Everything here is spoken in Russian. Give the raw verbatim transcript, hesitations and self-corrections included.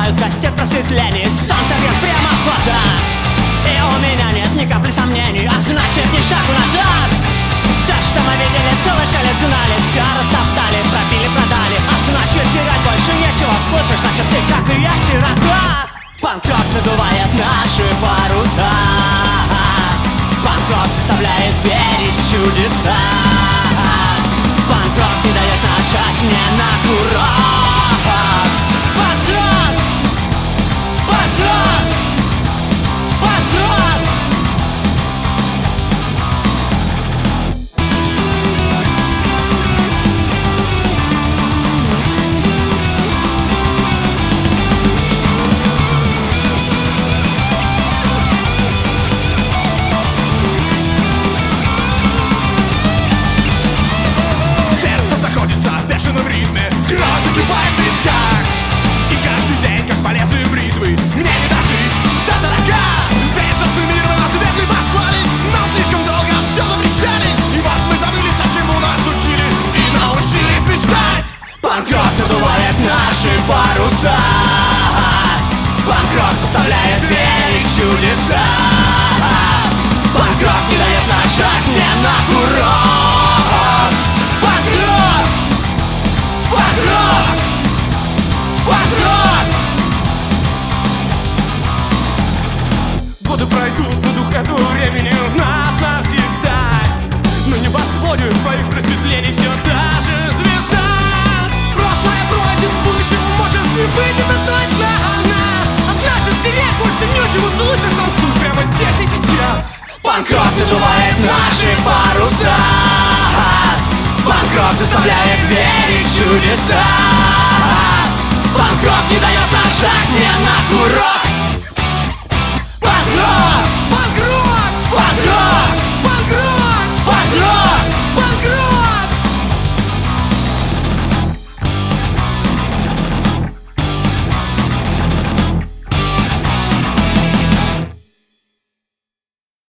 наступают кастет просветлений. Солнце бьет прямо в глаза, и у меня нет ни капли сомнений, а значит ни шагу назад. Все, что мы видели, слышали, знали, все растоптали, пропили, продали, а значит терять больше нечего. Слышишь, значит ты, как и я, сирота. Панк-рок надувает наши паруса, панк-рок заставляет верить в чудеса. Панк-рок не дает нажать мне на курок. Панк-рок! Панк-рок! Панк-рок! В ритме, кровь закипает в висках, и каждый день, как по лезвию бритвы, мне не дожить до сорока. Весь взрослый мир мы ответный послали, но слишком долго все запрещали, и вот мы забыли все, чему нас учили, и научились мечтать. Панк-рок надувает наши паруса, панк-рок заставляет верить в чудеса. Панк-рок не дает нажать мне на курок. Панк-рок! Панк-рок! Панк-рок! Годы пройдут, но дух этого времени в нас навсегда. На небосводе твоих просветлений все та же звезда. Прошлое пройдет, будущее может не быть, это точно о нас. А значит терять больше нечего, слышишь, танцуй прямо здесь и сейчас. Панк-рок надувает наши паруса, панк-рок заставляет верить